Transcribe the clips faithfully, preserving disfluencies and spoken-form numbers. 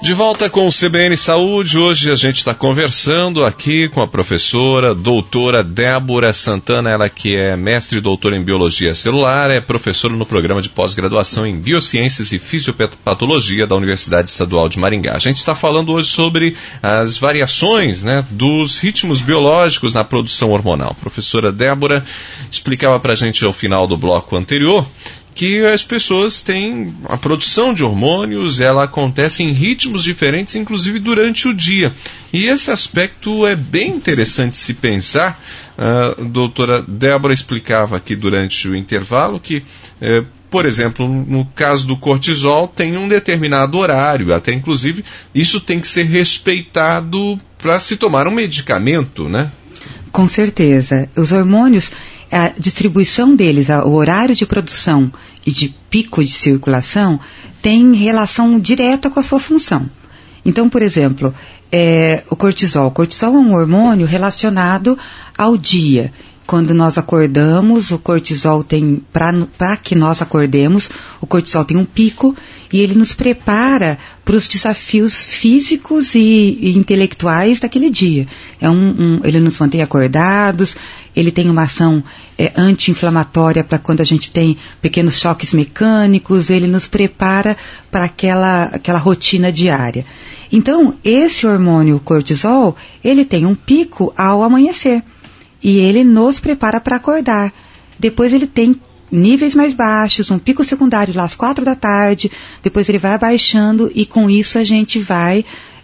De volta com o C B N Saúde, hoje a gente está conversando aqui com a professora, doutora Débora Santana, ela que é mestre e doutora em Biologia Celular, é professora no programa de pós-graduação em Biociências e Fisiopatologia da Universidade Estadual de Maringá. A gente está falando hoje sobre as variações, né, dos ritmos biológicos na produção hormonal. A professora Débora explicava para a gente ao final do bloco anterior que as pessoas têm a produção de hormônios, ela acontece em ritmos diferentes, inclusive durante o dia. E esse aspecto é bem interessante se pensar. A doutora Débora explicava aqui durante o intervalo que, eh, por exemplo, no caso do cortisol, tem um determinado horário, até inclusive isso tem que ser respeitado para se tomar um medicamento, né? Com certeza. Os hormônios, a distribuição deles, o horário de produção e de pico de circulação tem relação direta com a sua função. Então, por exemplo, é, o cortisol. O cortisol é um hormônio relacionado ao dia. Quando nós acordamos, o cortisol tem, para que nós acordemos, o cortisol tem um pico e ele nos prepara para os desafios físicos e, e intelectuais daquele dia. É um, um, ele nos mantém acordados, ele tem uma ação é, anti-inflamatória para quando a gente tem pequenos choques mecânicos, ele nos prepara para aquela, aquela rotina diária. Então, esse hormônio, o cortisol, ele tem um pico ao amanhecer. E ele nos prepara para acordar. Depois ele tem níveis mais baixos, um pico secundário lá às quatro da tarde, depois ele vai abaixando e com isso a gente vai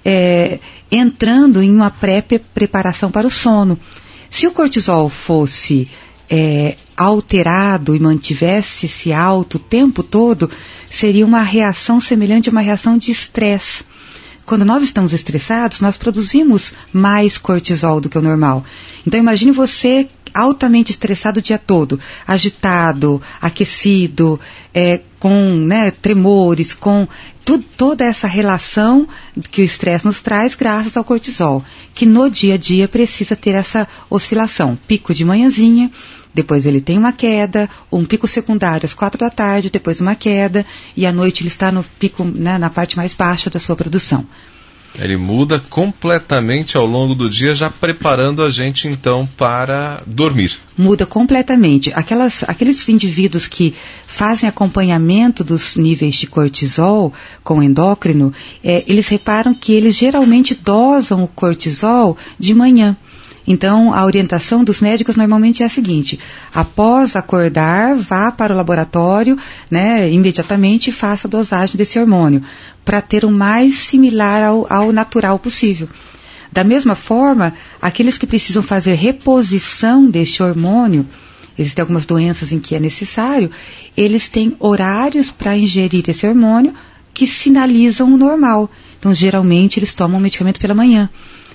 é, entrando em uma pré-preparação para o sono. Se o cortisol fosse é, alterado e mantivesse-se alto o tempo todo, seria uma reação semelhante a uma reação de estresse. Quando nós estamos estressados, nós produzimos mais cortisol do que o normal. Então imagine você altamente estressado o dia todo, agitado, aquecido, é, com né, tremores, com tu, toda essa relação que o estresse nos traz graças ao cortisol, que no dia a dia precisa ter essa oscilação, pico de manhãzinha, depois ele tem uma queda, um pico secundário às quatro da tarde, depois uma queda, e à noite ele está no pico, né, na parte mais baixa da sua produção. Ele muda completamente ao longo do dia, já preparando a gente, então, para dormir. Muda completamente. Aquelas, aqueles indivíduos que fazem acompanhamento dos níveis de cortisol com endócrino, é, eles reparam que eles geralmente dosam o cortisol de manhã. Então, a orientação dos médicos normalmente é a seguinte: após acordar, vá para o laboratório, né, imediatamente e faça a dosagem desse hormônio, para ter o mais similar ao, ao natural possível. Da mesma forma, aqueles que precisam fazer reposição deste hormônio, existem algumas doenças em que é necessário, eles têm horários para ingerir esse hormônio que sinalizam o normal. Então, geralmente, eles tomam o medicamento pela manhã,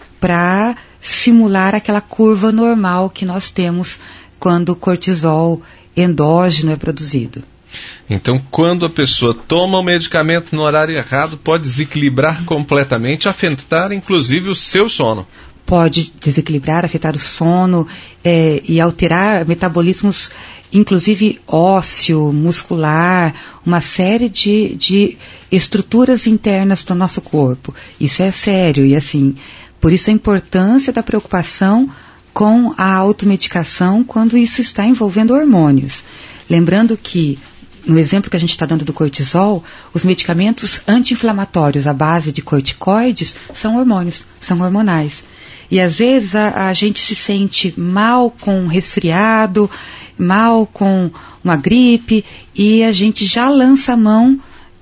para simular aquela curva normal que nós temos quando o cortisol endógeno é produzido. Então, quando a pessoa toma o medicamento no horário errado, pode desequilibrar completamente, afetar inclusive o seu sono. Pode desequilibrar, afetar o sono é, e alterar metabolismos, inclusive ósseo, muscular, uma série de, de estruturas internas do nosso corpo. Isso é sério e assim... Por isso a importância da preocupação com a automedicação quando isso está envolvendo hormônios. Lembrando que, no exemplo que a gente está dando do cortisol, os medicamentos anti-inflamatórios à base de corticoides são hormônios, são hormonais. E às vezes a, a gente se sente mal com um resfriado, mal com uma gripe, e a gente já lança a mão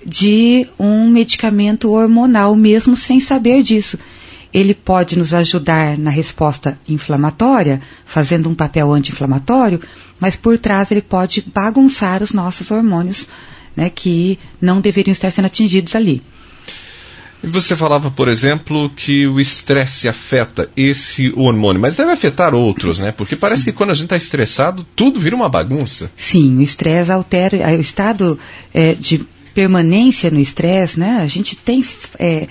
de um medicamento hormonal, mesmo sem saber disso. Ele pode nos ajudar na resposta inflamatória, fazendo um papel anti-inflamatório, mas por trás ele pode bagunçar os nossos hormônios, né, que não deveriam estar sendo atingidos ali. E você falava, por exemplo, que o estresse afeta esse hormônio, mas deve afetar outros, né? Porque parece Sim. que quando a gente está estressado, tudo vira uma bagunça. Sim, o estresse altera, o estado é, de permanência no estresse, né? A gente tem... É,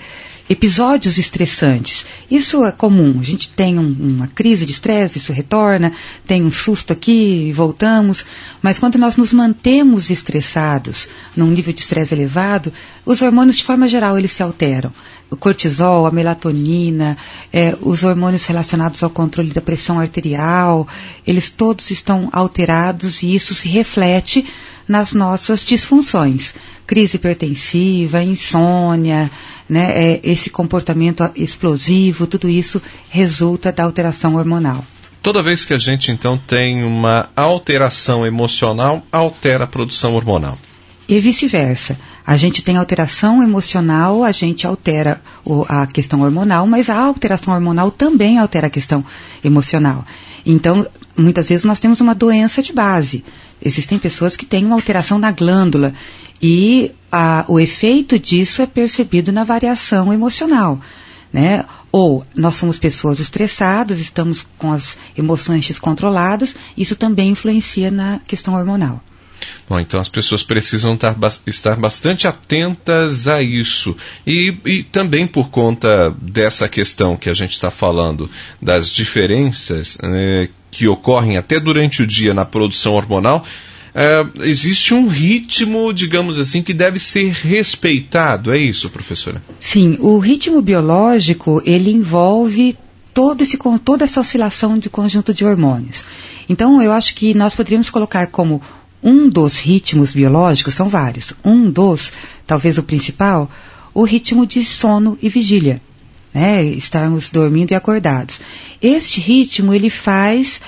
episódios estressantes. Isso é comum. A gente tem um, uma crise de estresse, isso retorna, tem um susto aqui, voltamos. Mas quando nós nos mantemos estressados, num nível de estresse elevado, os hormônios, de forma geral, eles se alteram. O cortisol, a melatonina, é, os hormônios relacionados ao controle da pressão arterial, eles todos estão alterados e isso se reflete nas nossas disfunções. Crise hipertensiva, insônia, né, é, esse comportamento explosivo, tudo isso resulta da alteração hormonal. Toda vez que a gente, então, tem uma alteração emocional, altera a produção hormonal. E vice-versa. A gente tem alteração emocional, a gente altera o, a questão hormonal, mas a alteração hormonal também altera a questão emocional. Então, muitas vezes nós temos uma doença de base. Existem pessoas que têm uma alteração na glândula e a, o efeito disso é percebido na variação emocional, né? Ou nós somos pessoas estressadas, estamos com as emoções descontroladas, isso também influencia na questão hormonal. Bom, então as pessoas precisam estar, estar bastante atentas a isso. E, e também por conta dessa questão que a gente está falando, das diferenças eh, que ocorrem até durante o dia na produção hormonal, eh, existe um ritmo, digamos assim, que deve ser respeitado. É isso, professora? Sim, o ritmo biológico, ele envolve todo esse, toda essa oscilação de conjunto de hormônios. Então, eu acho que nós poderíamos colocar como um dos ritmos biológicos, são vários, um dos, talvez o principal, o ritmo de sono e vigília, né? Estarmos dormindo e acordados. Este ritmo, ele faz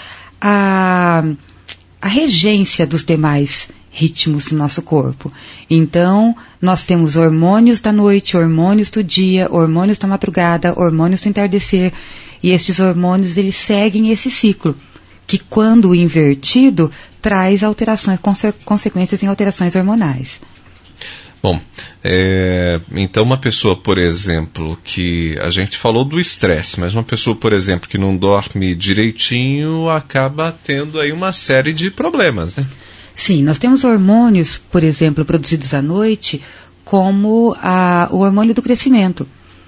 a, a regência dos demais ritmos do nosso corpo. Então, nós temos hormônios da noite, hormônios do dia, hormônios da madrugada, hormônios do entardecer, e esses hormônios, eles seguem esse ciclo, que quando invertido, traz alterações, conse- consequências em alterações hormonais. Bom, é, então uma pessoa, por exemplo, que a gente falou do estresse, mas uma pessoa, por exemplo, que não dorme direitinho, acaba tendo aí uma série de problemas, né? Sim, nós temos hormônios, por exemplo, produzidos à noite, como a, o hormônio do crescimento.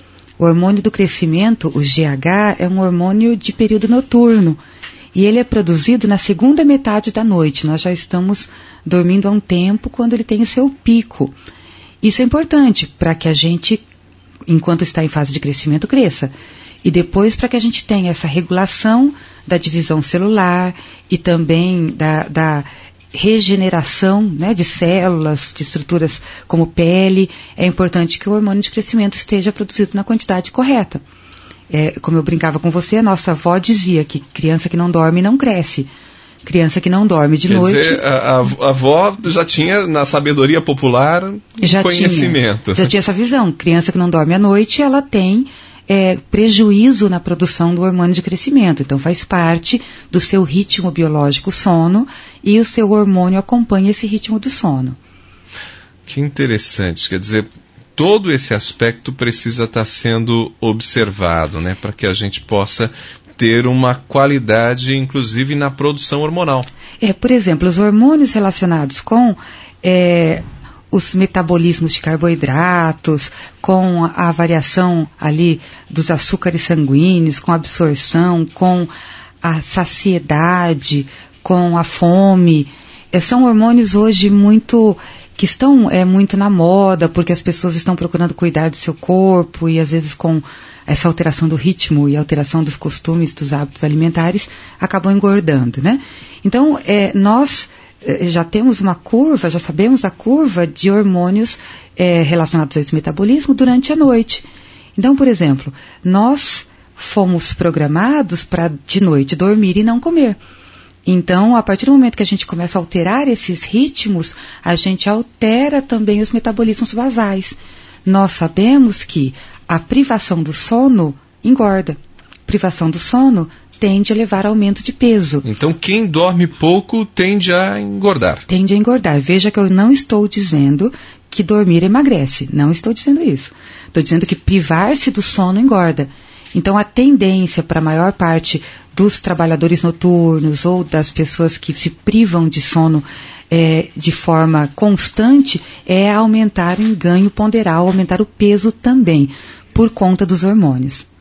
O hormônio do crescimento, o G H, é um hormônio de período noturno. E ele é produzido na segunda metade da noite. Nós já estamos dormindo há um tempo quando ele tem o seu pico. Isso é importante para que a gente, enquanto está em fase de crescimento, cresça. E depois para que a gente tenha essa regulação da divisão celular e também da, da regeneração, né, de células, de estruturas como pele. É importante que o hormônio de crescimento esteja produzido na quantidade correta. É, como eu brincava com você, a nossa avó dizia que criança que não dorme não cresce. Criança que não dorme de Quer noite... Quer dizer, a, a avó já tinha, na sabedoria popular, já conhecimento. Tinha, já tinha essa visão. Criança que não dorme à noite, ela tem é, prejuízo na produção do hormônio de crescimento. Então, faz parte do seu ritmo biológico sono e o seu hormônio acompanha esse ritmo do sono. Que interessante. Quer dizer... todo esse aspecto precisa estar sendo observado, né, para que a gente possa ter uma qualidade, inclusive, na produção hormonal. É, por exemplo, os hormônios relacionados com é, os metabolismos de carboidratos, com a variação ali dos açúcares sanguíneos, com a absorção, com a saciedade, com a fome, é, são hormônios hoje muito... que estão é, muito na moda, porque as pessoas estão procurando cuidar do seu corpo e às vezes com essa alteração do ritmo e alteração dos costumes, dos hábitos alimentares, acabam engordando, né? Então, é, nós é, já temos uma curva, já sabemos a curva de hormônios é, relacionados a esse metabolismo durante a noite. Então, por exemplo, nós fomos programados para de noite dormir e não comer. Então, a partir do momento que a gente começa a alterar esses ritmos, a gente altera também os metabolismos basais. Nós sabemos que a privação do sono engorda. Privação do sono tende a levar a aumento de peso. Então, quem dorme pouco tende a engordar. Tende a engordar. Veja que eu não estou dizendo que dormir emagrece. Não estou dizendo isso. Estou dizendo que privar-se do sono engorda. Então, a tendência para a maior parte dos trabalhadores noturnos ou das pessoas que se privam de sono é, de forma constante é aumentar em ganho ponderal, aumentar o peso também. por conta dos hormônios.